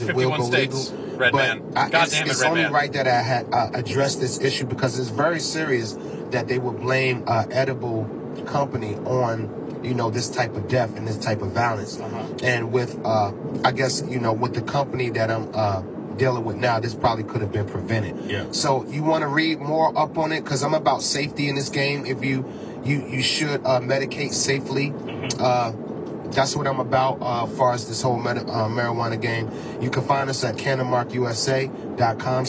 it will go states, legal. Red But Man. it's only right that I had addressed this issue because it's very serious that they would blame edible company on this type of death and this type of violence. And with I guess with the company that I'm dealing with now, this probably could have been prevented. So you want to read more up on it because I'm about safety in this game. If you should medicate safely. That's what I'm about as far as this whole marijuana game. You can find us at CannamarkUSA.com,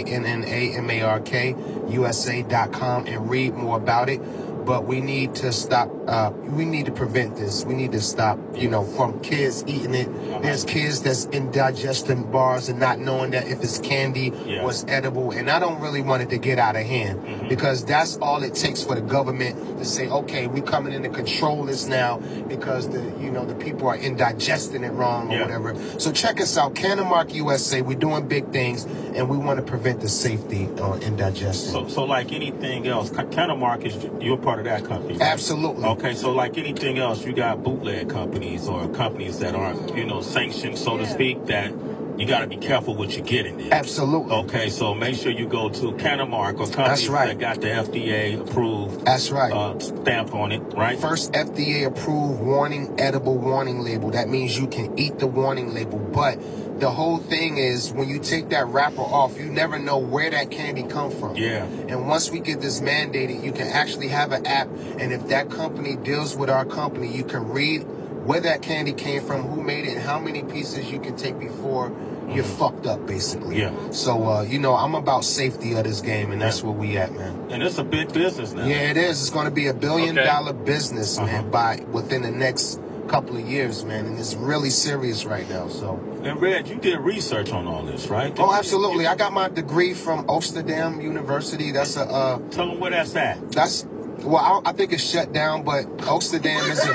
CANNAMARK USA.com, and read more about it. But we need to stop. We need to prevent this. We need to stop, from kids eating it. There's kids that's indigesting bars and not knowing that if it's candy was edible. And I don't really want it to get out of hand because that's all it takes for the government to say, okay, we're coming in to control this now because the people are indigesting it wrong or whatever. So check us out, Cannamark USA. We're doing big things and we want to prevent the safety on indigestion. So like anything else, Cannamark is you're part of that company, right? Absolutely. Okay, so like anything else, you got bootleg companies or companies that aren't, sanctioned, so to speak, that you got to be careful what you get in there. Absolutely. Okay, so make sure you go to Cannamark or companies that got the FDA approved. That's right. Stamp on it, right? First FDA approved edible warning label. That means you can eat the warning label, but the whole thing is when you take that wrapper off, you never know where that candy come from. And once we get this mandated, you can actually have an app, and if that company deals with our company, you can read where that candy came from, who made it, and how many pieces you can take before you're fucked up, basically. So, I'm about safety of this game, and that's where we at, man. And it's a big business now. Yeah, it is. It's going to be $1 billion business, man, within the next couple of years, man, and it's really serious right now. So. And Red, you did research on all this, right? Absolutely. I got my degree from Amsterdam University. That's a. Tell them where that's at. Well, I think it's shut down, but Amsterdam is.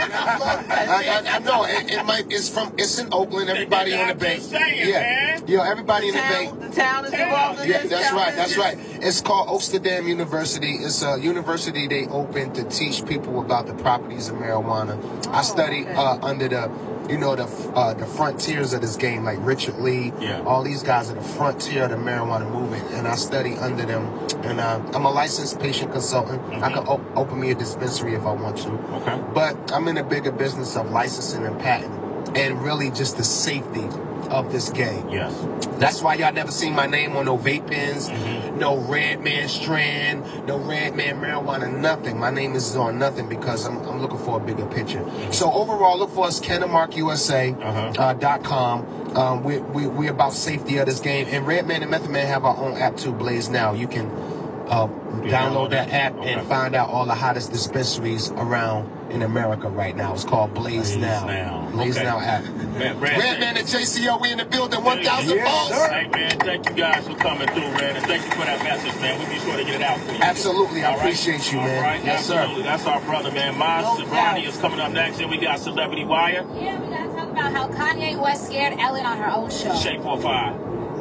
I know it's in Oakland. Everybody on the bay. Everybody in the bay. The town is involved in this. That's right. It's called Amsterdam University. It's a university they opened to teach people about the properties of marijuana. I studied under the frontiers of this game, like Richard Lee. All these guys are the frontier of the marijuana movement, and I study under them. And I'm a licensed patient consultant. I can open me a dispensary if I want to. But I'm in the bigger business of licensing and patent, and really just the safety of this game. That's why y'all never seen my name on no vape pens, no Red Man strand, no Red Man marijuana, nothing. My name is on nothing because I'm looking for a bigger picture. So overall, look for us, CannamarkUSA.com. We're about safety of this game. And Red Man and Method Man have our own app too, Blaze Now. You can download that app and find out all the hottest dispensaries around in America right now. It's called Blaze Now. Blaze Now app. Man, Red Man and JCO, we in the building, 1,000 volts. Hey, man, thank you guys for coming through, man, and thank you for that message, man. We'll be sure to get it out for you. Absolutely, I appreciate you, man. Right? Yes, Absolutely. sir. That's our brother, man. Miles Ronnie is coming up next, and we got Celebrity Wire. Yeah, we got to talk about how Kanye West scared Ellen on her own show. Shake 45.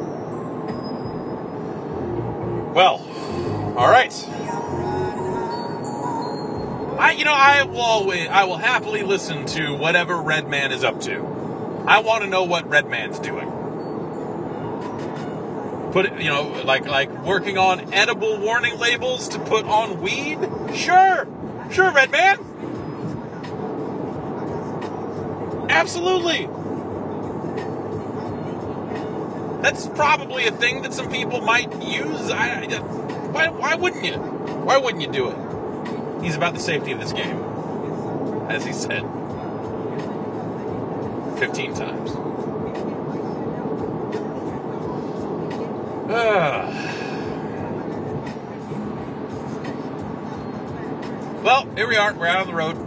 Well, all right. I will happily listen to whatever Red Man is up to. I want to know what Red Man's doing. Put it, like working on edible warning labels to put on weed? Sure, Red Man. Absolutely. That's probably a thing that some people might use. Why wouldn't you? Why wouldn't you do it? He's about the safety of this game, as he said 15 times. Well, here we are. We're out on the road.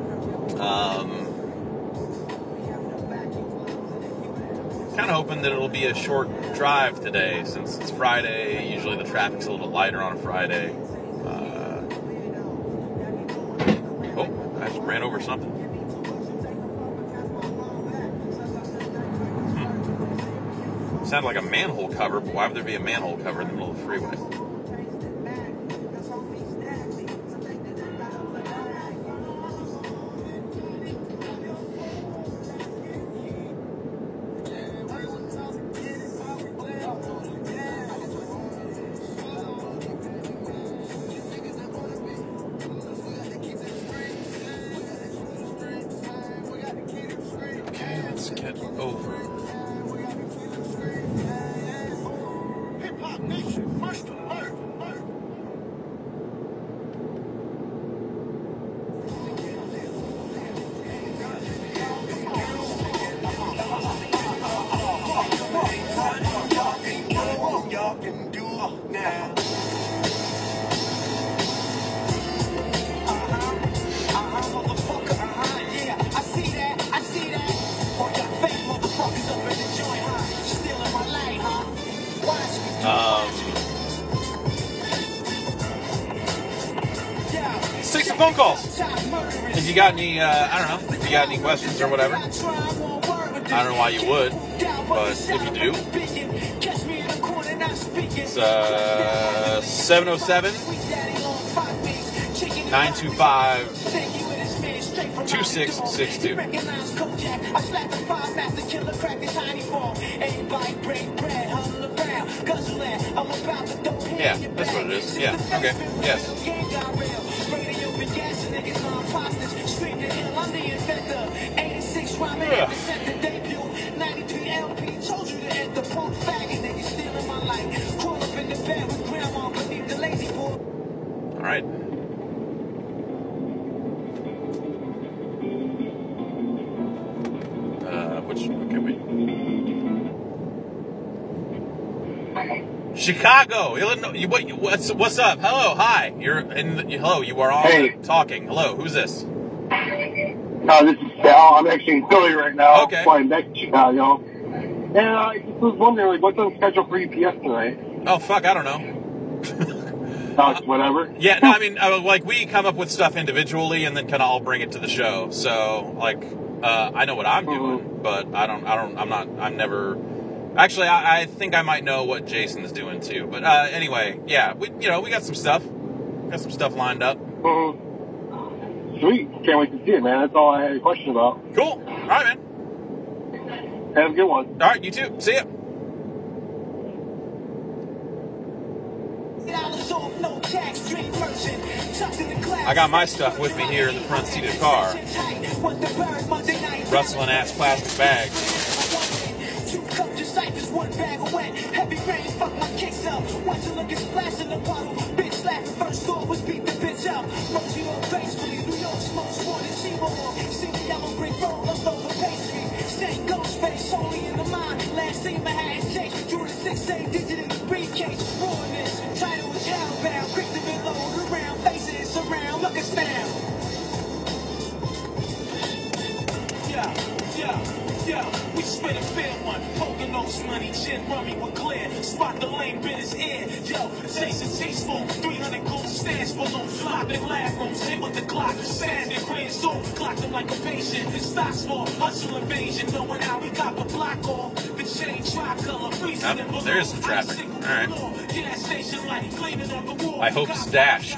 Kind of hoping that it'll be a short drive today since it's Friday. Usually the traffic's a little lighter on a Friday. I just ran over something. Sounded like a manhole cover, but why would there be a manhole cover in the middle of the freeway? phone calls. If you got any, I don't know, if you got any questions or whatever. I don't know why you would, but if you do, it's 707-925-2662. Yeah, that's what it is. Yeah, okay, yes. All right. Okay, wait. Chicago, Illinois. What's up? Hello, hi. Hello. You are all talking. Hello, who's this? This is Sal. I'm actually in Philly right now. Okay. Flying back to Chicago. And I just was wondering, what's on schedule for EPS tonight? Oh, fuck, I don't know. Whatever. Yeah, no, I mean, we come up with stuff individually and then kind of all bring it to the show. So, I know what I'm doing, but I'm never. Actually, I think I might know what Jason's doing too. But anyway, yeah, we got some stuff. Got some stuff lined up. Sweet. Can't wait to see it, man. That's all I had a question about. Cool. All right, man. Have a good one. All right, you too. See ya. I got my stuff with me here in the front seat of the car. Rustling ass plastic bags. We spit a fair one, poking those money, gin, rummy with clear. Spot the lane, bit his ear. Yo, taste and tasteful, 300 gold stands for no flopping laugh rooms. Hit with the clock, stand in grand soul, clock them like a patient. Stocks for hustle invasion, knowing how we got the block off. The chain tricolor, freezing in below. There is some traffic. All right. I hope it's dashed.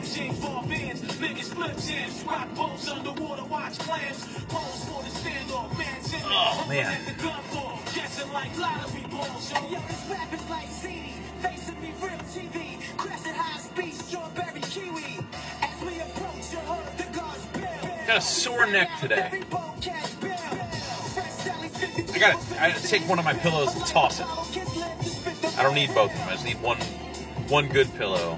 Oh, man. Got a sore neck today. I gotta take one of my pillows and toss it. I don't need both of them. I just need one good pillow.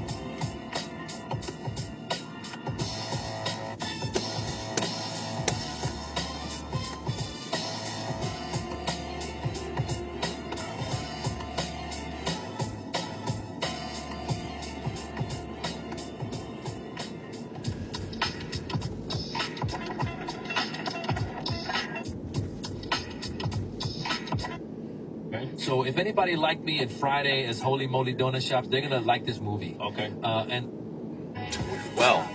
So if anybody liked me at Friday as Holy Moly Donut Shops, they're gonna like this movie. Okay. Well.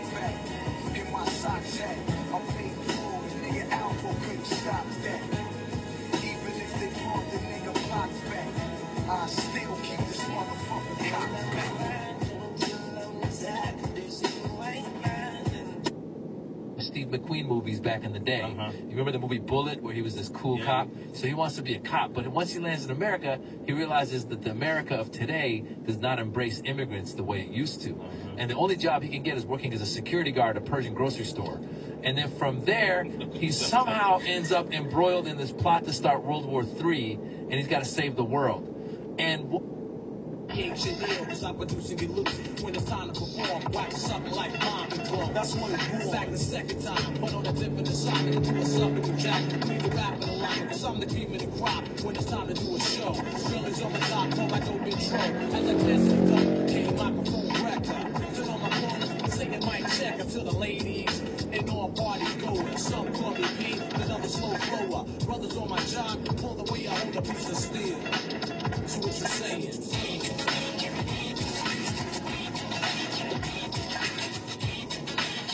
Steve McQueen movies back in the day. You remember the movie Bullet, where he was this cool cop? So he wants to be a cop, but once he lands in America, he realizes that the America of today does not embrace immigrants the way it used to. And the only job he can get is working as a security guard at a Persian grocery store. And then from there, he somehow ends up embroiled in this plot to start World War III, and he's got to save the world. And Cause I'm producing you loose when it's time to perform. Wax something like mom control. That's when it's back the second time, but on a different assignment to do a something to jack. Need to rap in a line, something to keep in the crop when it's time to do a show. Feelings on the top, call like open intro. As I glance at the gun, king microphone record. Sit on my phone, singing mic check until the ladies and all party goers. Some call me P, another slow flower. Brothers on my job, pull the way I hold a piece of steel. So what you saying?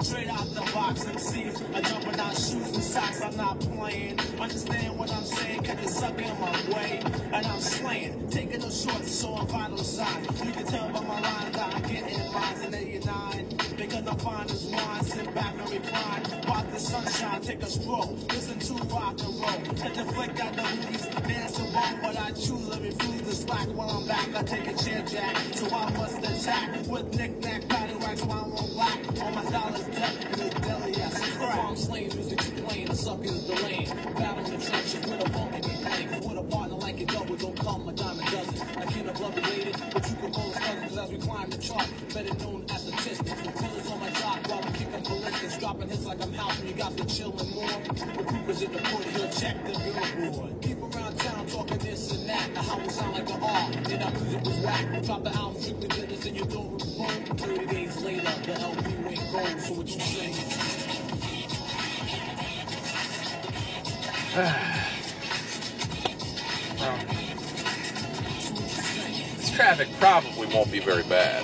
Straight out the box, MCs are jumping out shoes and socks. I'm not playing. Understand what I'm saying? Cause you're sucking my way, and I'm slaying. Taking a short, so I'm vital sign. You can tell by my lines that I'm getting lines in 89. Because I'm fine as wine, sit back and recline. Watch the sunshine, take a stroll. Listen to rock and roll. Hit the flick out the movies, dance a bone. But I choose to refuse the slack. While I'm back, I take a chair jack. So I must attack with knick-knack, paddywhack, so I won't lack. All my dollars dead in the deli, yes, crack. I'm slaying, music's playing, the sucker's the lane. Battle in the trenches with a funk in me playing. Cause with a partner like a double, don't come a dime a dozen. I can't have love related, but you can call us cousins as we climb the chart. Better known as statistics. Killers on my jock while I'm kicking ballistics. Dropping hits like I'm housing, you got the chillin' more. The creepers in the port, he'll check the billboard. Keep around town talking this and that. The house sound like an R, and our music was whack. Drop the album, strictly business, and you don't reform. 30 days later, the LP went gold, so what you say? This traffic probably won't be very bad.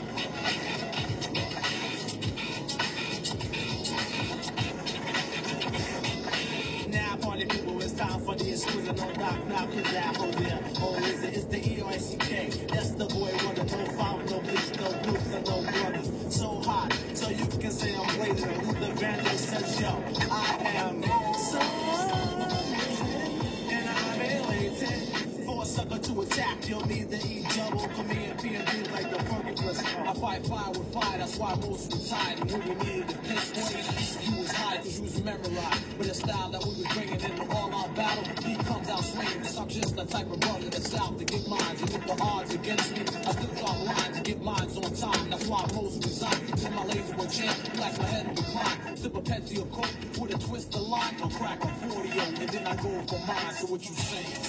Now, party people, it's time for the exclusive. No knock, knock, cause that whole there. Oh, is it? It's the E-O-I-C-K. That's the boy wonder. No foul, no bleach, no groups, and no brothers. So hot, so you can say I'm blazing. Luther Vandross says, yo, I am so and I'm elated. For a sucker to attack, you'll need the E-double. Come here and P&D like the funky plus. I fight fire with fire, that's why most retired. And when we needed the piss point, you was high cause you was memorized. But the style that we was bringing into all our battle, he comes out swinging. Cause I'm just the type of brother that's out to get mines. And if the odds against me, I still drop lines to get mines on time. That's why most resign. Till my laser will champ, like my head will decline. Sip a Pepsi or Coke with a twist of line, or crack a 40 and then I go for mine. So what you saying?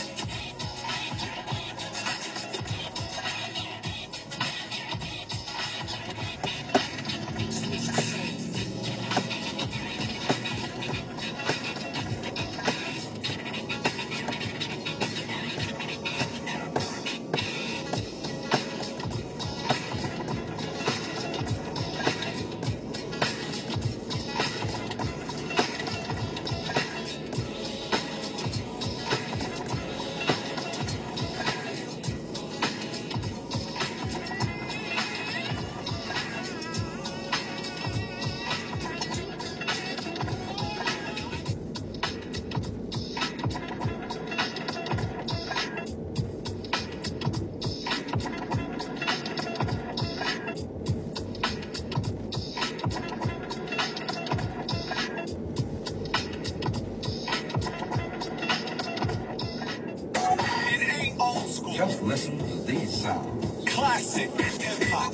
Just listen to these sounds. Classic hip-hop.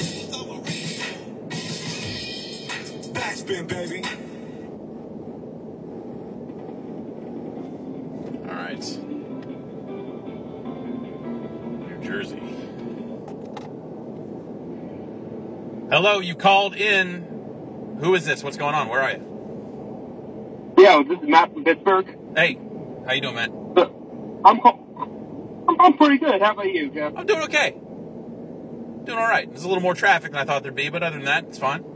Backspin, baby. All right. New Jersey. Hello, you called in. Who is this? What's going on? Where are you? Yeah, this is Matt from Pittsburgh. Hey, how you doing, Matt? I'm pretty good. How about you, Jeff? I'm doing okay. Doing all right. There's a little more traffic than I thought there'd be, but other than that, it's fine.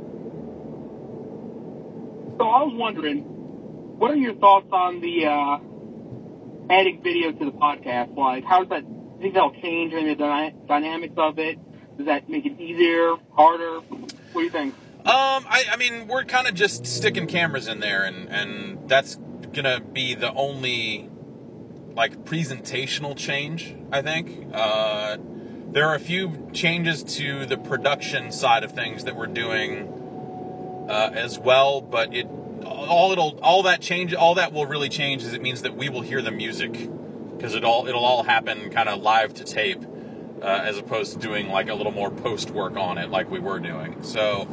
So I was wondering, what are your thoughts on the adding video to the podcast? Like, how does that? Do you think that'll change any of the dynamics of it? Does that make it easier, harder? What do you think? I mean, we're kind of just sticking cameras in there, and that's gonna be the only like presentational change, I think. There are a few changes to the production side of things that we're doing as well, but all that will really change is it means that we will hear the music, because it'll all happen kind of live to tape, as opposed to doing like a little more post work on it like we were doing. So,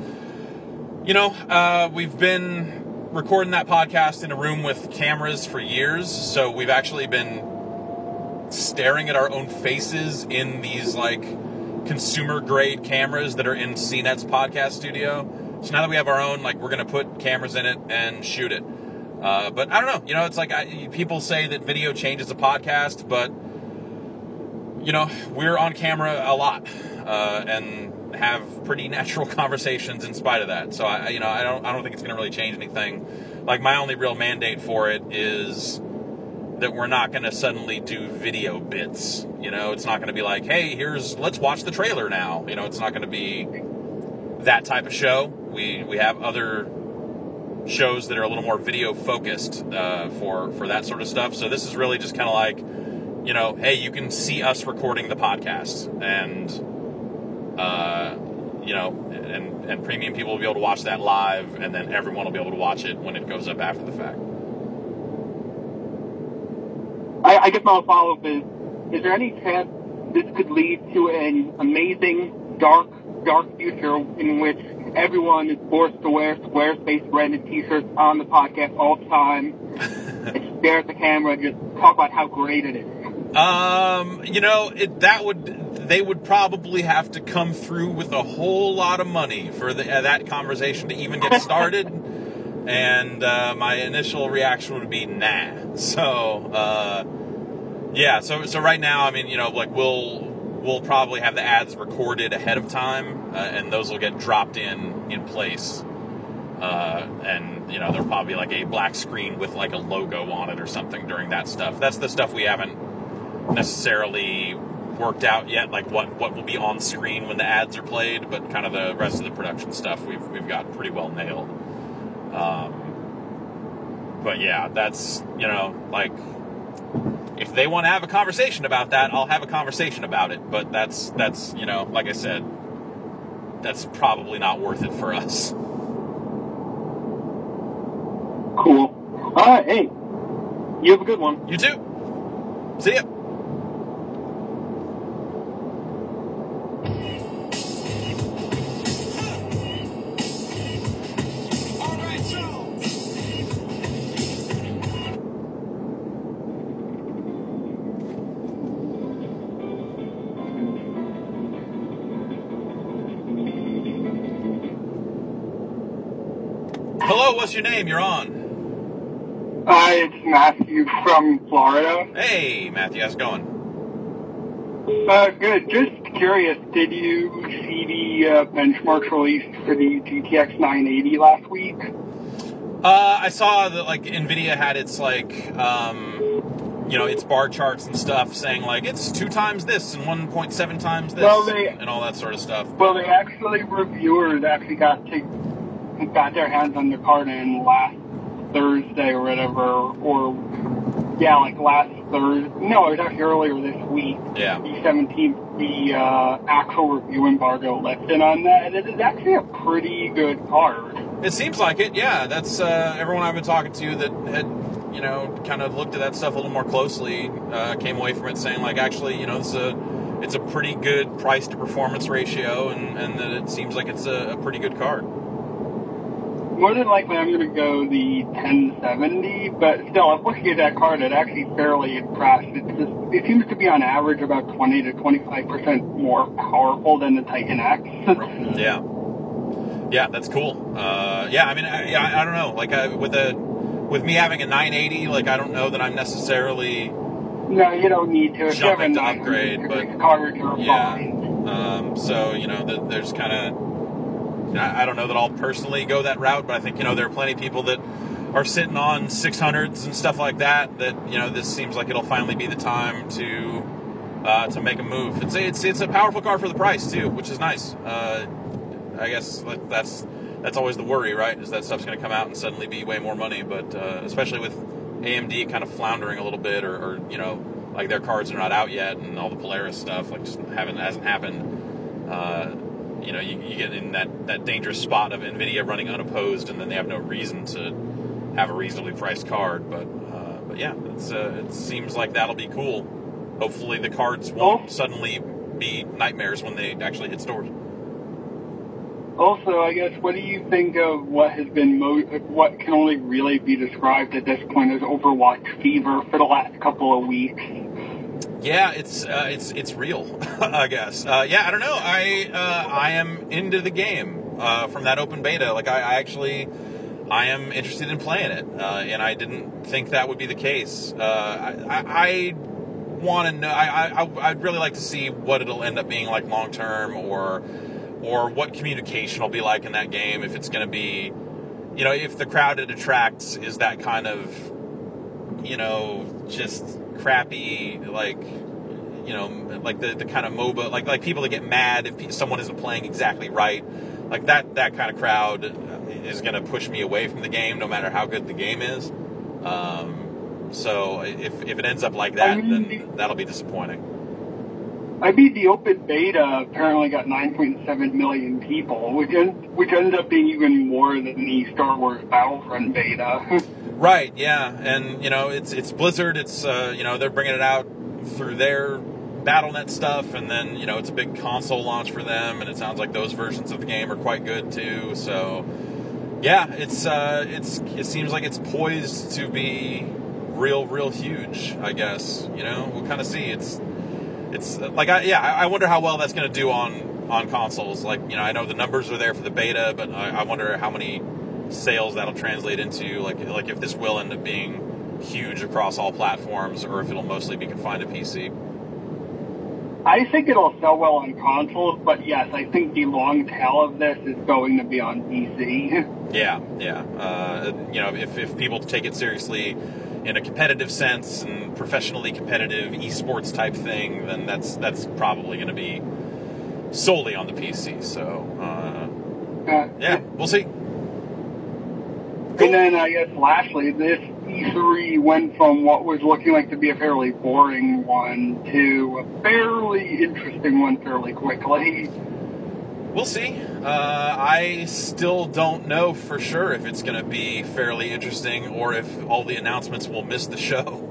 we've been recording that podcast in a room with cameras for years, so we've actually been staring at our own faces in these like consumer grade cameras that are in CNET's podcast studio. So now that we have our own, like, we're going to put cameras in it and shoot it. But I don't know, it's like people say that video changes a podcast, but we're on camera a lot, and have pretty natural conversations in spite of that. So I don't think it's going to really change anything. Like, my only real mandate for it is that we're not going to suddenly do video bits. It's not going to be like, hey, let's watch the trailer now. It's not going to be that type of show. We have other shows that are a little more video focused for that sort of stuff. So this is really just kind of like, hey, you can see us recording the podcast, and and premium people will be able to watch that live, and then everyone will be able to watch it when it goes up after the fact. I guess my follow-up is there any chance this could lead to an amazing, dark future in which everyone is forced to wear Squarespace branded t-shirts on the podcast all the time and stare at the camera and just talk about how great it is? They would probably have to come through with a whole lot of money for that conversation to even get started. And my initial reaction would be nah. So so right now, I mean, we'll probably have the ads recorded ahead of time, and those will get dropped in place. And there'll probably be like a black screen with like a logo on it or something during that stuff. That's the stuff we haven't necessarily worked out yet, like what will be on screen when the ads are played, but kind of the rest of the production stuff we've got pretty well nailed. But yeah, that's, like, if they want to have a conversation about that, I'll have a conversation about it. But that's like I said, that's probably not worth it for us. Cool. All right, hey, you have a good one. You too. See ya. Hello, what's your name? You're on. It's Matthew from Florida. Hey, Matthew, how's it going? Good. Just curious, did you see the benchmarks released for the GTX 980 last week? I saw that, like, NVIDIA had its, like, its bar charts and stuff saying, like, it's 2 times this and 1.7 times this and all that sort of stuff. Well, reviewers actually got their hands on the card in last Thursday or whatever, last Thursday. No, it was actually earlier this week. Yeah. The 17th, the actual review embargo lifted on that, and it is actually a pretty good card. It seems like it, yeah. That's everyone I've been talking to that had, kind of looked at that stuff a little more closely, came away from it saying, like, actually, it's a pretty good price to performance ratio, and that it seems like it's a pretty good card. More than likely, I'm going to go the 1070, but still, if looking at that card, it's actually fairly impressed. It seems to be on average about 20 to 25% more powerful than the Titan X. Yeah, that's cool. I mean, I don't know. Like, with me having a 980, like, I don't know that I'm necessarily. No, you don't need to. Jumping to upgrade, but card, you're fine. So there's kind of. I don't know that I'll personally go that route, but I think, there are plenty of people that are sitting on 600s and stuff like that, this seems like it'll finally be the time to make a move. It's a powerful card for the price, too, which is nice. I guess that's always the worry, right, is that stuff's going to come out and suddenly be way more money, but especially with AMD kind of floundering a little bit, or like their cards are not out yet, and all the Polaris stuff, like, just hasn't happened. You get in that dangerous spot of NVIDIA running unopposed, and then they have no reason to have a reasonably priced card. But yeah, it seems like that'll be cool. Hopefully the cards won't suddenly be nightmares when they actually hit stores. Also, I guess, what do you think of what has been what can only really be described at this point as Overwatch fever for the last couple of weeks? Yeah, it's real, I guess. I don't know. I am into the game from that open beta. Like, I am interested in playing it, and I didn't think that would be the case. I want to know. I'd really like to see what it'll end up being like long term, or or what communication will be like in that game, if it's going to be, you know, if the crowd it attracts is that kind of, you know, just crappy, like, you know, like the kind of MOBA, like people that get mad if someone isn't playing exactly right, like that kind of crowd is going to push me away from the game, no matter how good the game is. So if it ends up like that, then that'll be disappointing. I mean, the open beta apparently got 9.7 million people, which ended up being even more than the Star Wars Battlefront beta. Right, yeah, and, you know, it's Blizzard, it's, you know, they're bringing it out through their Battle.net stuff, and then, you know, it's a big console launch for them, and it sounds like those versions of the game are quite good, too, so, yeah, it seems like it's poised to be real huge, I guess, you know, we'll kind of see. It's like, I wonder how well that's going to do on consoles. Like, you know, I know the numbers are there for the beta, but I wonder how many sales that'll translate into. Like if this will end up being huge across all platforms, or if it'll mostly be confined to PC. I think it'll sell well on consoles, but yes, I think the long tail of this is going to be on PC. Yeah. You know, if people take it seriously in a competitive sense and professionally competitive esports type thing, then that's probably going to be solely on the PC. So, yeah, we'll see. Cool. And then I guess lastly, this E3 went from what was looking like to be a fairly boring one to a fairly interesting one fairly quickly. We'll see. I still don't know for sure if it's going to be fairly interesting or if all the announcements will miss the show.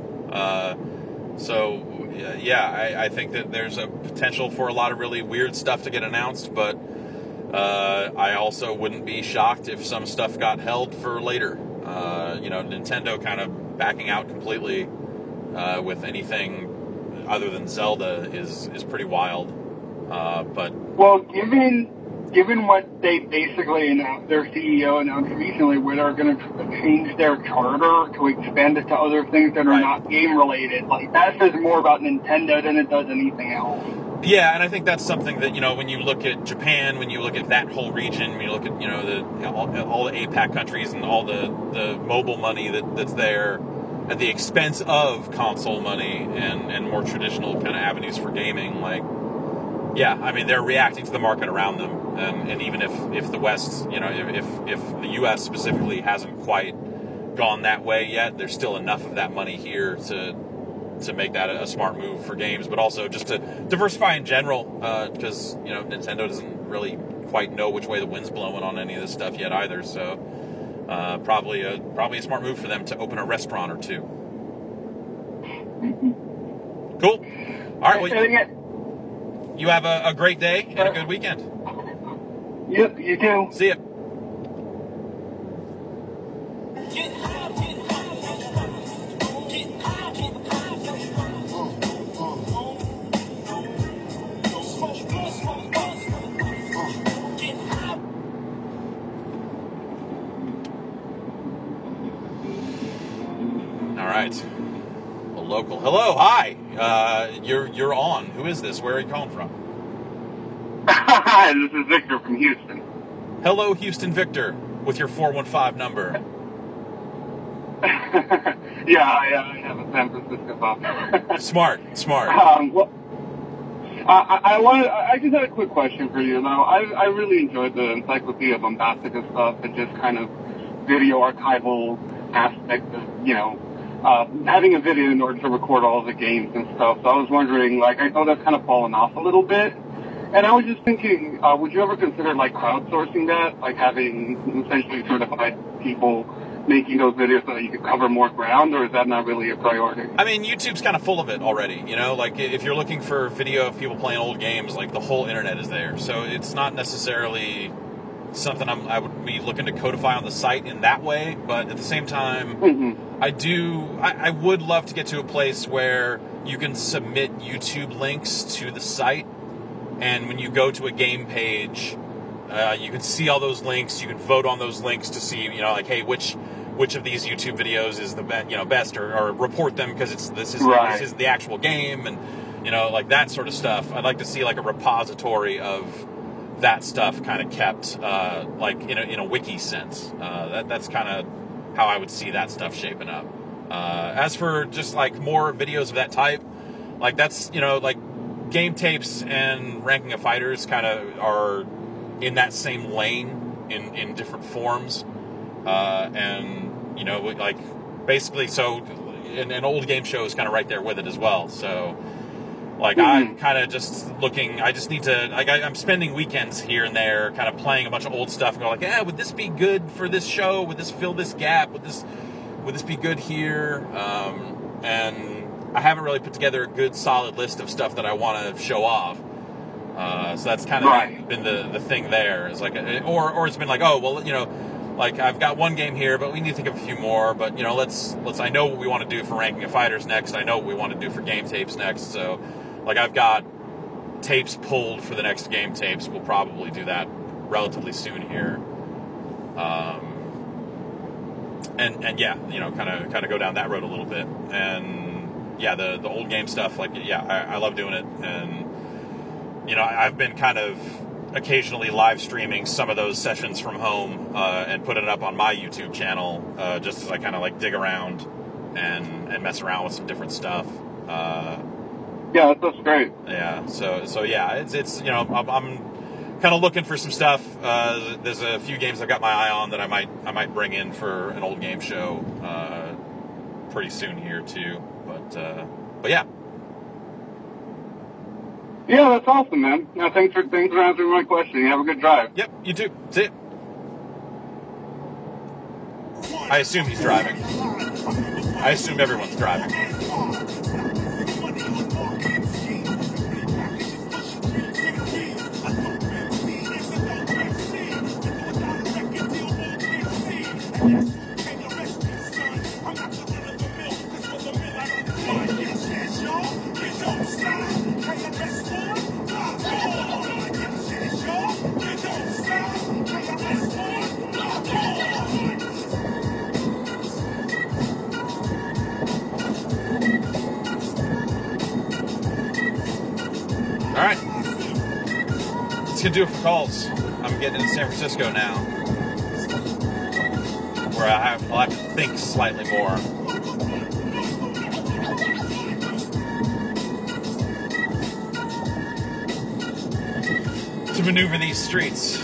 So, yeah, I think that there's a potential for a lot of really weird stuff to get announced, but I also wouldn't be shocked if some stuff got held for later. You know, Nintendo kind of backing out completely with anything other than Zelda is pretty wild. But well, given what they basically announced, their CEO announced recently, where they're going to change their charter to expand it to other things that are not game related, like that says more about Nintendo than it does anything else. Yeah, and I think that's something that, you know, when you look at Japan, when you look at that whole region, when you look at, you know, all the APAC countries and all the mobile money that's there at the expense of console money and more traditional kind of avenues for gaming, like, yeah, I mean, they're reacting to the market around them. And even if the West, you know, if the U.S. specifically hasn't quite gone that way yet, there's still enough of that money here to make that a smart move for games, but also just to diversify in general, because, you know, Nintendo doesn't really quite know which way the wind's blowing on any of this stuff yet either. So probably a smart move for them to open a restaurant or two. Cool. All right. Well, you have a great day and a good weekend. Yep, you too. See ya. All right. A local. Hello. Hi. You're on. Who is this? Where are you calling from? Hi, this is Victor from Houston. Hello, Houston Victor, with your 415 number. Yeah, I have a San Francisco phone. Smart. Well, I just had a quick question for you. Now, I really enjoyed the Encyclopedia Bombastica stuff and just kind of video archival aspect of, you know, having a video in order to record all the games and stuff. So I was wondering, like, I know that's kind of fallen off a little bit. And I was just thinking, would you ever consider, like, crowdsourcing that? Like, having essentially certified people making those videos so that you could cover more ground, or is that not really a priority? I mean, YouTube's kind of full of it already, you know? Like, if you're looking for video of people playing old games, like, the whole internet is there. So it's not necessarily something I would be looking to codify on the site in that way, but at the same time, I would love to get to a place where you can submit YouTube links to the site, and when you go to a game page, you can see all those links. You can vote on those links to see, you know, like, hey, which of these YouTube videos is the best, or report them because this is the actual game, and, you know, like that sort of stuff. I'd like to see like a repository of that stuff kind of kept like in a wiki sense. That's kind of how I would see that stuff shaping up. As for just like more videos of that type, like that's like game tapes and ranking of fighters kind of are in that same lane in different forms, and like basically so an old game show is kind of right there with it as well. So like I'm kind of just looking, I just need to, like I'm spending weekends here and there kind of playing a bunch of old stuff and going like, would this be good for this show? Would this fill this gap? Would this be good here? And I haven't really put together a good solid list of stuff that I want to show off. So that's kind of been the thing there. Is like, or it's been like, oh, well, like I've got one game here, but we need to think of a few more. But let's. I know what we want to do for ranking of fighters next. I know what we want to do for game tapes next. So, like I've got tapes pulled for the next game tapes. We'll probably do that relatively soon here. And yeah, kind of go down that road a little bit. And yeah, the old game stuff, like I love doing it. And I've been kind of occasionally live streaming some of those sessions from home and putting it up on my YouTube channel just as I kind of like dig around and mess around with some different stuff. Yeah, that's great. Yeah, so yeah, it's I'm kind of looking for some stuff. There's a few games I've got my eye on that I might bring in for an old game show pretty soon here too. But yeah. Yeah, that's awesome, man. No, thanks for answering my question. You have a good drive. Yep, you too. See ya. I assume he's driving. I assume everyone's driving. All right, that's gonna do it for calls. I'm getting into San Francisco now, where I'll have to think slightly more. To maneuver these streets.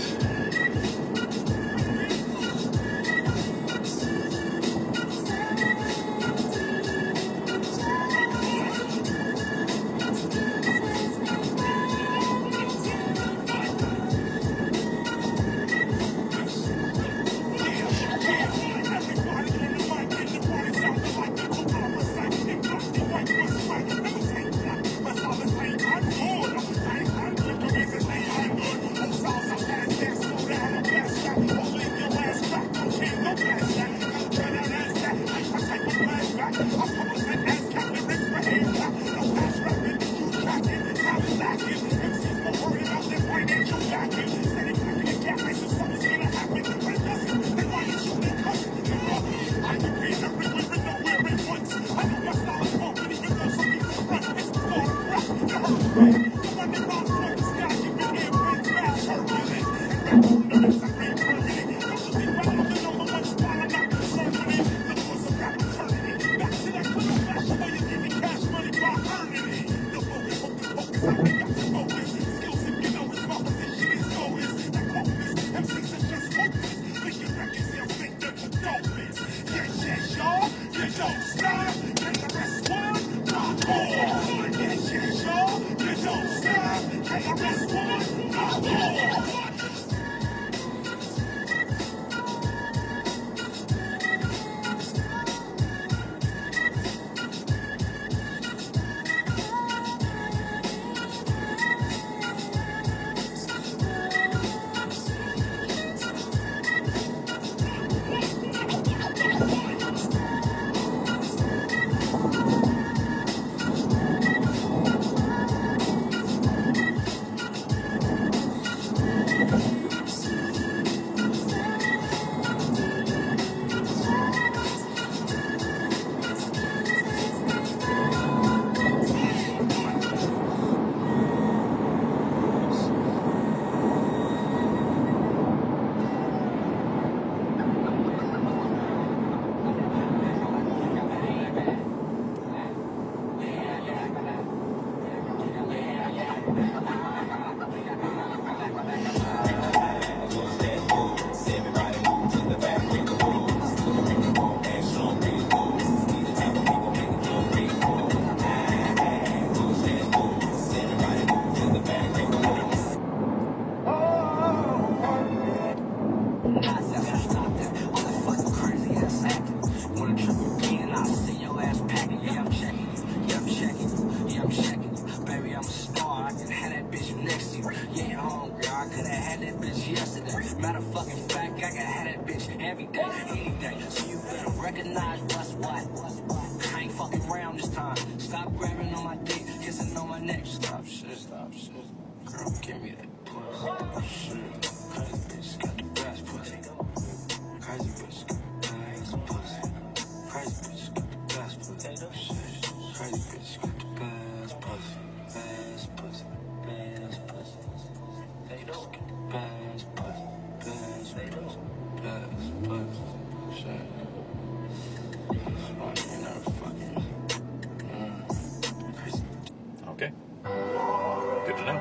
Okay. Good to know.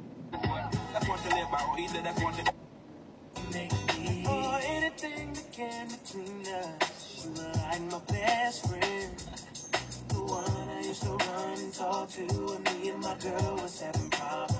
Or anything that came between us. You were like my best friend. The one I used to run and talk to when me and my girl was having problems.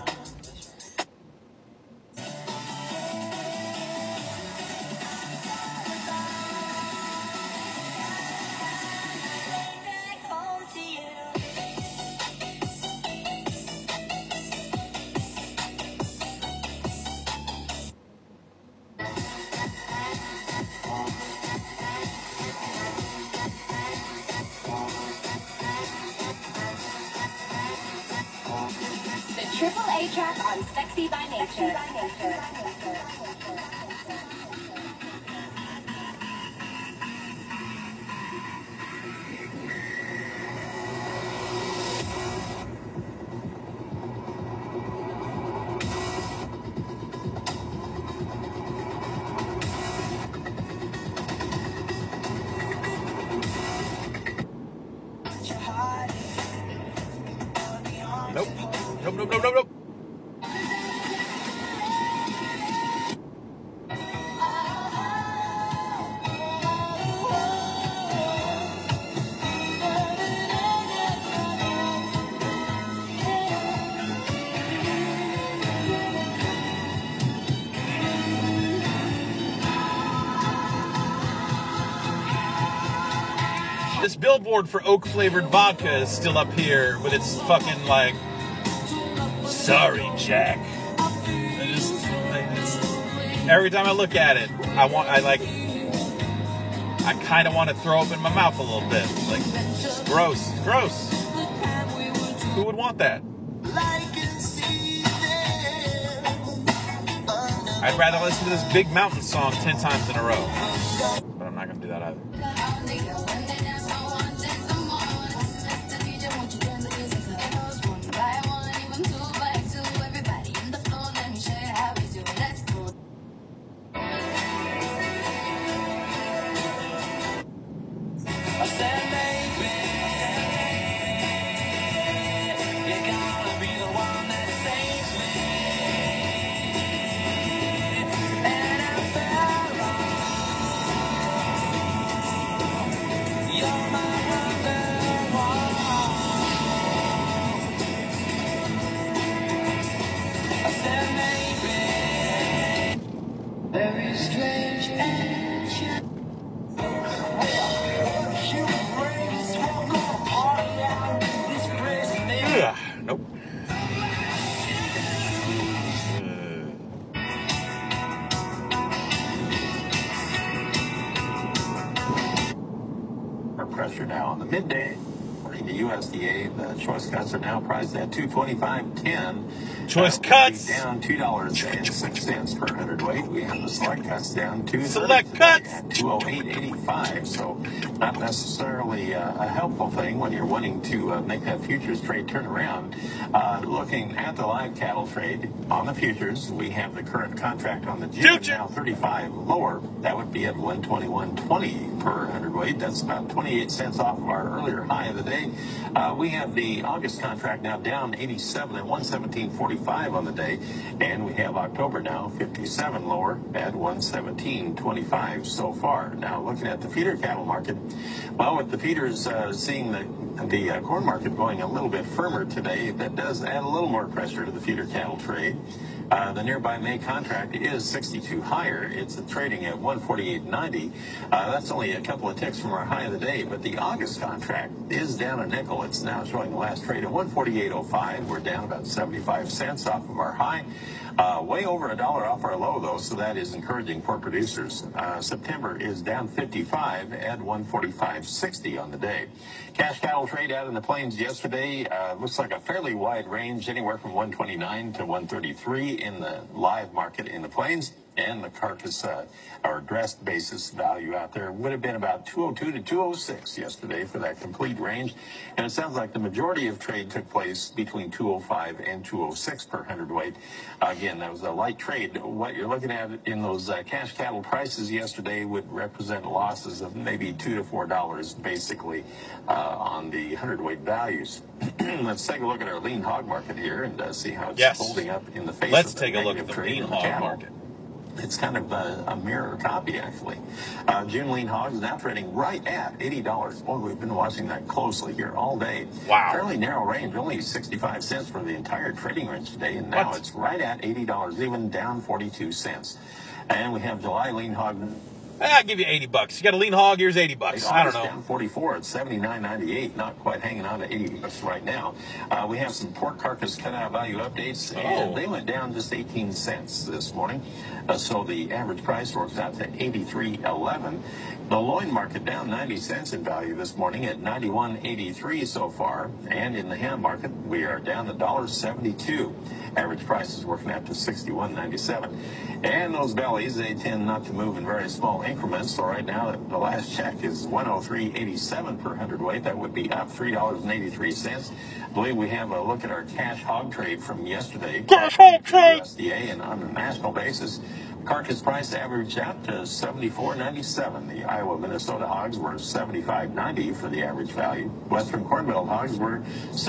Triple A track on Sexy by Nature. Nope. Nope. This billboard for oak flavored vodka is still up here with its fucking like, sorry, Jack. Every time I look at it, I kind of want to throw up in my mouth a little bit. Like, it's gross. It's gross. Who would want that? I'd rather listen to this Big Mountain song 10 times in a row. But I'm not going to do that either. Nope. Pressure now on the midday. According to USDA, the choice cuts are now priced at $225.10. Choice cuts down $2.06 per hundredweight. We have the select cuts down to select cuts at 208.85. So not necessarily a helpful thing when you're wanting to make that futures trade turn around. Looking at the live cattle trade on the futures, we have the current contract on the June now 35 lower. That would be at 121.20 per hundredweight. That's about 28 cents off of our earlier high of the day. We have the August contract now down 87 at 117.45 on the day, and we have October now 57 lower at 117.25 so far. Now looking at the feeder cattle market, well, with the feeders seeing the corn market going a little bit firmer today, that does add a little more pressure to the feeder cattle trade. The nearby May contract is 62 higher. It's trading at 148.90. That's only a couple of ticks from our high of the day, but the August contract is down a nickel. It's now showing the last trade at 148.05. We're down about 75 cents off of our high. Way over $1 off our low, though, so that is encouraging for producers. September is down 55 at 145.60 on the day. Cash cattle trade out in the plains yesterday looks like a fairly wide range, anywhere from 129 to 133 in the live market in the plains. And the carcass or dressed basis value out there would have been about 202 to 206 yesterday for that complete range. And it sounds like the majority of trade took place between 205 and 206 per hundredweight. Again, that was a light trade. What you're looking at in those cash cattle prices yesterday would represent losses of maybe $2 to $4 basically on the hundredweight values. Let's take a look at our lean hog market here and see how it's holding up in the face Let's of take a look at the lean hog market. It's kind of a mirror copy, actually. June lean hogs is now trading right at $80. Boy, we've been watching that closely here all day. Wow. Fairly narrow range, only 65 cents for the entire trading range today, and now it's right at $80, even down 42 cents. And we have July lean hog. I'll give you $80. You got a lean hog, here's $80. I don't know. Down 44 at 79.98, not quite hanging on to $80 right now. We have some pork carcass cutout value updates, and they went down just 18 cents this morning. So the average price works out to $83.11. The loin market down 90 cents in value this morning at $91.83 so far. And in the ham market, we are down $1.72. Average price is working out to $61.97. And those bellies, they tend not to move in very small increments. So right now, the last check is $103.87 per hundredweight. That would be up $3.83. I believe we have a look at our cash hog trade from yesterday. Cash hog trade! USDA, and on a national basis, carcass price averaged out to $74.97. The Iowa Minnesota hogs were $75.90 for the average value. Western Corn Belt hogs were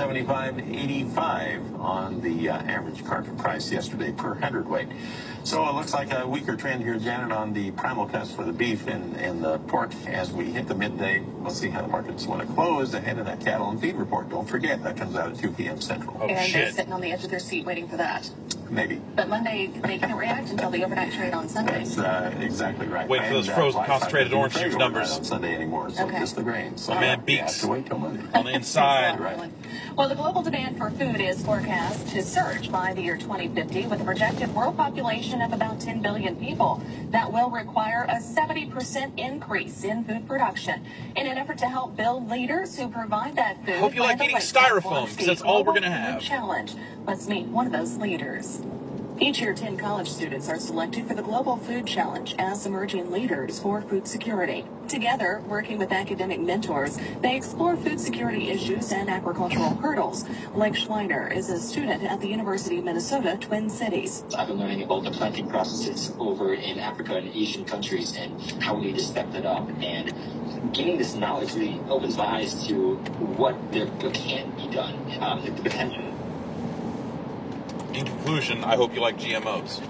$75.85 on the average carcass price yesterday per hundredweight. So it looks like a weaker trend here, Janet, on the primal cuts for the beef and the pork as we hit the midday. We'll see how the markets want to close ahead of that cattle and feed report. Don't forget, that comes out at 2 p.m. Central. And they're sitting on the edge of their seat waiting for that. Maybe. But Monday, they can't react until the overnight trade on Sunday. That's exactly right. Wait for those frozen concentrated orange juice numbers. On Sunday anymore, so just the grains. So man, beaks to wait till Monday. on the inside. Right. Well, the global demand for food is forecast to surge by the year 2050 with a projected world population of about 10 billion people. That will require a 70% increase in food production. In an effort to help build leaders who provide that food. Hope you like eating styrofoam, because that's all we're going to have. Challenge. Let's meet one of those leaders. Each year, 10 college students are selected for the Global Food Challenge as emerging leaders for food security. Together, working with academic mentors, they explore food security issues and agricultural hurdles. Blake Schleiner is a student at the University of Minnesota, Twin Cities. I've been learning about the planting processes over in Africa and Asian countries and how we need to step that up. And gaining this knowledge really opens my eyes to what can be done, the potential. In conclusion, I hope you like GMOs.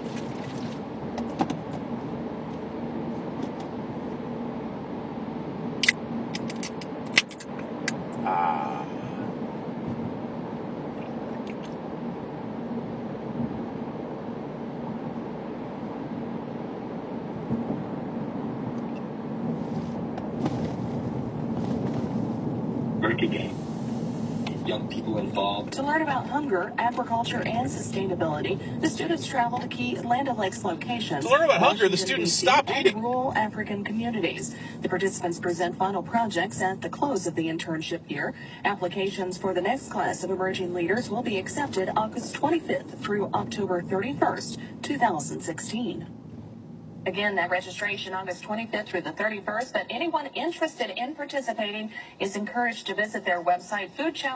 Young people involved. To learn about hunger, agriculture, and sustainability, the students travel to key Land O'Lakes locations. To learn about hunger, the Washington, students D.C., stop and eating. rural African communities. The participants present final projects at the close of the internship year. Applications for the next class of emerging leaders will be accepted August 25th through October 31st, 2016. Again, that registration August 25th through the 31st, but anyone interested in participating is encouraged to visit their website,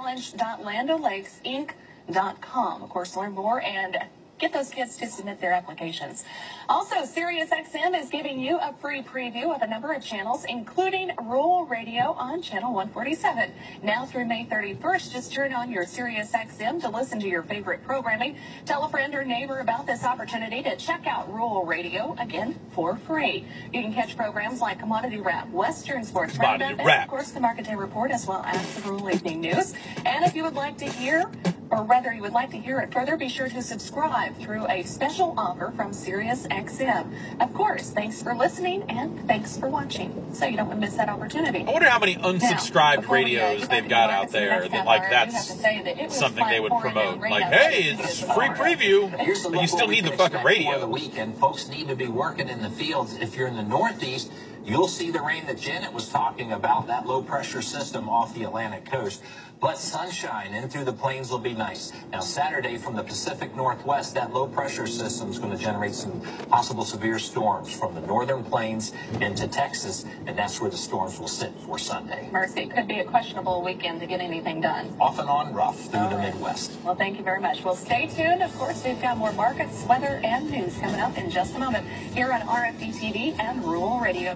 foodchallenge.landolakes.inc.com. Of course, learn more and get those kids to submit their applications. Also, SiriusXM is giving you a free preview of a number of channels, including Rural Radio on Channel 147. Now through May 31st, just turn on your SiriusXM to listen to your favorite programming. Tell a friend or neighbor about this opportunity to check out Rural Radio, again, for free. You can catch programs like Commodity Wrap, Western Sports Roundup, and, of course, the Market Day Report, as well as the Rural Evening News. And if you would like to hear, or rather you would like to hear it further, be sure to subscribe through a special offer from SiriusXM. Of course, thanks for listening and thanks for watching, so you don't want to miss that opportunity. I wonder how many unsubscribed radios they've got out there that, like, that's something they would promote. Like, hey, it's a free preview, but you still need the fucking radio. The weekend, folks need to be working in the fields. If you're in the Northeast, you'll see the rain that Janet was talking about, that low-pressure system off the Atlantic coast. But sunshine in through the plains will be nice. Now, Saturday from the Pacific Northwest, that low-pressure system is going to generate some possible severe storms from the northern plains into Texas, and that's where the storms will sit for Sunday. Mercy, could be a questionable weekend to get anything done. Off and on rough through the Midwest. Well, thank you very much. Well, stay tuned. Of course, we've got more markets, weather, and news coming up in just a moment here on RFD TV and Rural Radio.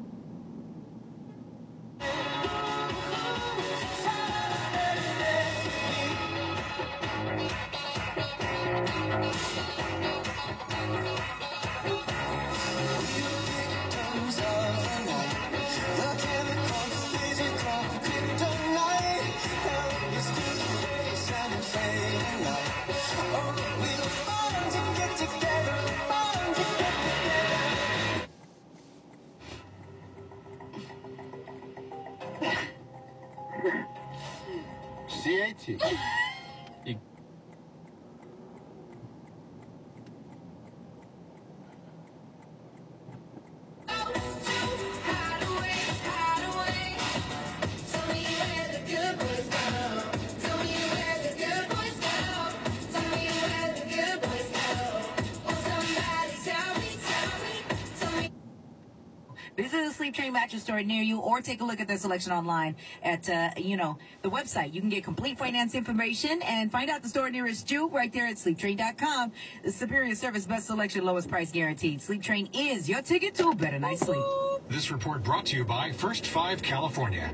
CAT. Visit a Sleep Train mattress store near you or take a look at their selection online at, the website. You can get complete finance information and find out the store nearest you right there at sleeptrain.com. The superior service, best selection, lowest price guaranteed. Sleep Train is your ticket to a better night's sleep. This report brought to you by First 5 California.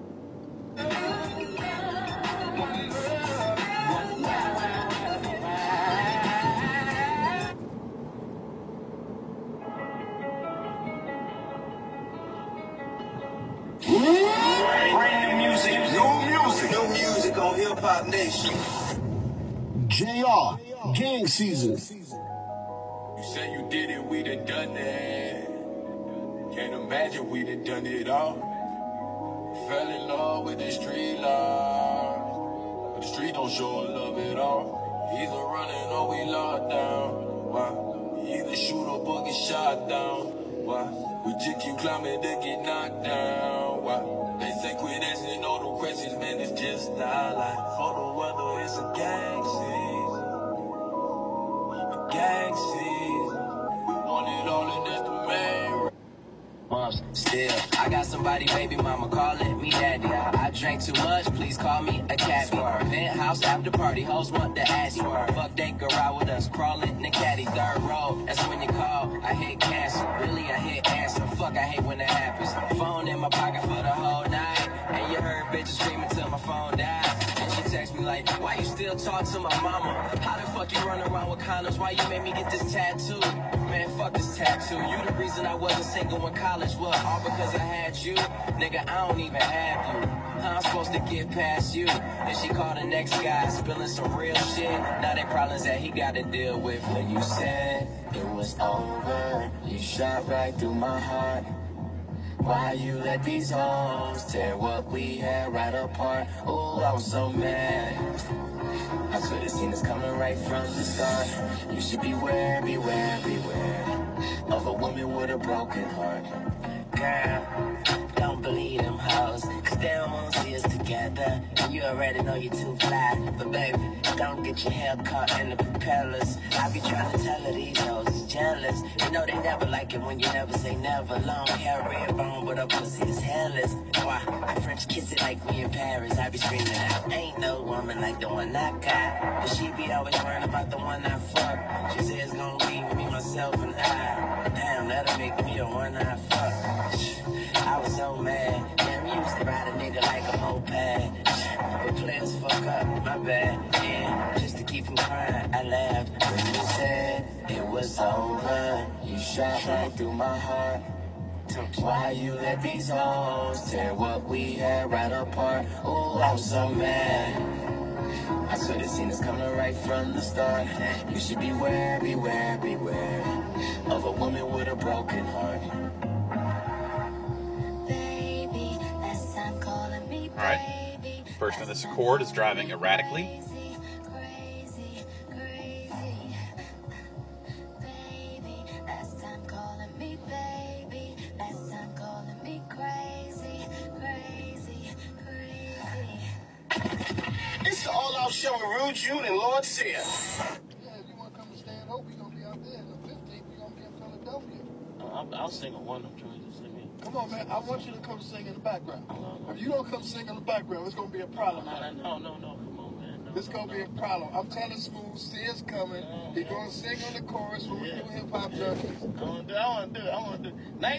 Brand new music, new music on Hip Hop Nation. JR, gang season. You say you did it, we done it. Can't imagine we done it all. Fell in love with the street life, but the street don't show love at all. Either running or we locked down. Why? Either shoot or get shot down. Why? We just keep climbing to get knocked down. Why? They say quit asking all the questions, man, it's just our life. For the weather, it's a gang season. A gang season. We want it all and that's the main. Still, I got somebody, baby mama, calling me daddy. I drank too much, please call me a caviar. Penthouse after party, hoes want the ass for. Fuck they go out with us, crawling in the caddy, third row. That's when you call, I hit cancel. Really, I hit answer. Fuck, I hate when that happens. Phone in my pocket for the whole night. And you heard bitches screaming till my phone died. And she text me like, why you still talk to my mama? How the fuck you run around with condoms? Why you made me get this tattoo? Man, fuck this tattoo. You the reason I wasn't single when college was. All because I had you. Nigga, I don't even have you. How I'm supposed to get past you? Then she called the next guy, spilling some real shit. Now they problems that he got to deal with. When you said it was over, you shot right through my heart. Why you let these hoes tear what we had right apart? Oh, I was so mad. I could have seen this coming right from the start. You should beware, beware, beware of a woman with a broken heart. Girl, don't believe them hoes, cause they don't wanna see us together. And you already know you're too fly. But baby, don't get your hair caught in the propellers. I be trying to tell her these hoes is jealous. You know they never like it when you never say never. Long hair, red bone, but her pussy is hairless. Why, I French kiss it like we in Paris. I be screaming out, ain't no woman like the one I got. But she be always worrying about the one I fuck. She says it's gonna be me, myself, and I. Damn, that'll make me the one I fuck. I was so mad. Damn, you used to ride a nigga like a moped. But players fuck up, my bad. And just to keep from crying, I laughed. When you said it was over, you shot right through my heart. Why you let these hoes tear what we had right apart? Oh, I was so mad. I could have seen this coming right from the start. You should beware, beware, beware of a woman with a broken heart. All right. Person in this Accord is driving erratically. It's the all-out show with Rude Jude and Lord Sear. Yeah, if you want to come and stay at Hope, we're going to be out there. And the 15th, we're going to be in Philadelphia. I'll sing on one of them choices. Come on, man. I want you to come sing in the background. If you don't come sing in the background, it's going to be a problem. No. Come on, man. It's going to be a problem. I'm telling Smooth, Sear's coming. He's going to sing on the chorus when we do hip-hop junkies. I want to do it. Nice.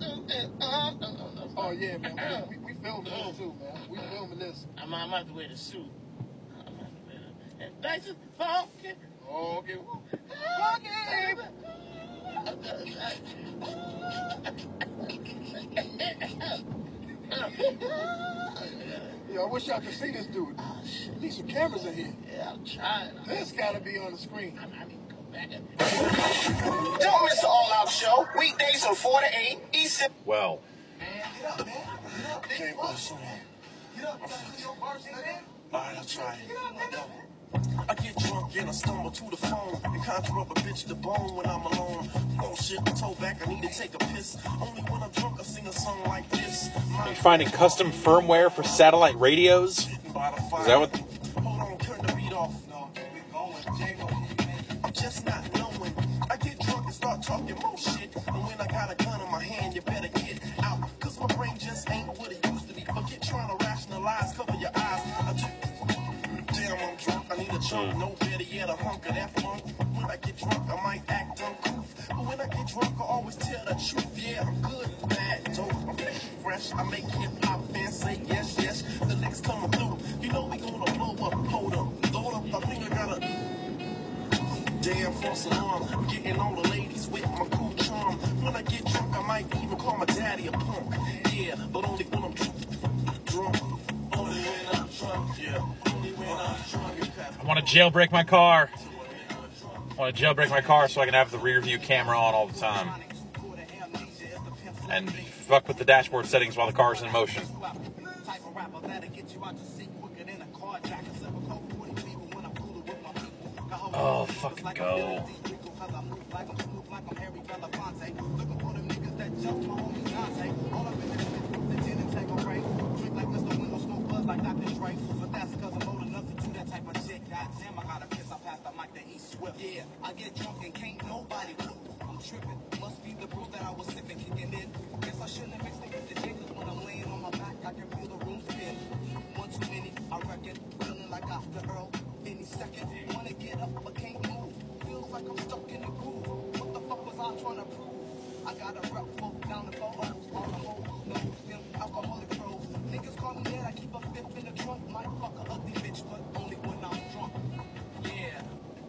Oh, yeah, man. We filming this, too, man. We filming this. I'm going to have to wear the suit. And nice and funky. Okay. Yeah, I wish y'all could see this dude. Need some cameras in here. Yeah, I'm trying. This gotta be on the screen. Don't miss the all-out show. Weekdays from 4 to 8. East. Well. Okay, listen. Alright, I'll try it. I get drunk and I stumble to the phone and conjure up a bitch to bone when I'm alone. Oh shit, I told back I need to take a piss. Only when I'm drunk I sing a song like this. Are you finding custom firmware for satellite radios? Is that what? Hold on, turn the beat off. No, we're going. I'm just not knowing. I get drunk and start talking more shit. And when I got a gun in my hand, you better get out. Cause my brain just ain't what it used to be. Forget trying to rationalize, cover your eyes. Damn, I'm drunk, I need a chunk. No better yet, a hunk of that funk. When I get drunk, I might act uncouth. But when I get drunk, I always tell the truth. Yeah, I'm good, bad, dope, I'm fresh. I make hip-hop fans say yes, yes. The next coming through, you know we gonna blow up. Hold up, load up, I think I got a damn false alarm. I'm getting all the ladies with my cool charm. When I get drunk, I might even call my daddy a punk. Yeah, but only when I'm drunk. Only when I'm drunk, yeah. I want to jailbreak my car. I want to jailbreak my car so I can have the rear view camera on all the time. And fuck with the dashboard settings while the car's in motion. Oh, fucking go. Like Dr. Dre, but that's because I'm old enough to do that type of shit. Goddamn, I gotta piss. I passed the mic to East Swift. Yeah, I get drunk and can't nobody whoop. I'm tripping. Must be the brew that I was sipping, kicking in. Guess I shouldn't have mixed it with the jiggers. When I'm laying on my back, I can feel the room spin. One too many, I reckon. Feeling like Dr. Earl. Any second, wanna get up but can't move. Feels like I'm stuck in the groove. What the fuck was I trying to prove? I got a rep folk down the photos. All the hoes, no, them alcoholic pros. Niggas call me dead, I keep a fifth in the trunk. Might fuck a ugly bitch, but only when I'm drunk. Yeah.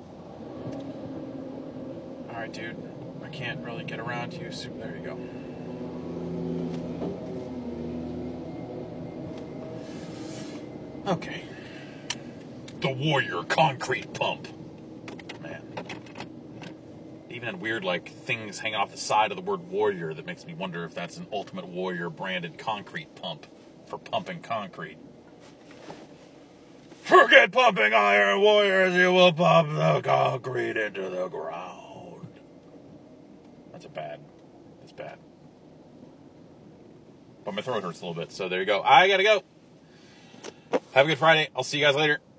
Alright, dude. I can't really get around to you. So there you go. Okay. The Warrior Concrete Pump. Man. even had weird, like, things hanging off the side of the word warrior that makes me wonder if that's an Ultimate Warrior branded concrete pump for pumping concrete. Forget pumping iron, warriors, you will pump the concrete into the ground. That's bad. But my throat hurts a little bit, so there you go. I gotta go. Have a good Friday. I'll see you guys later.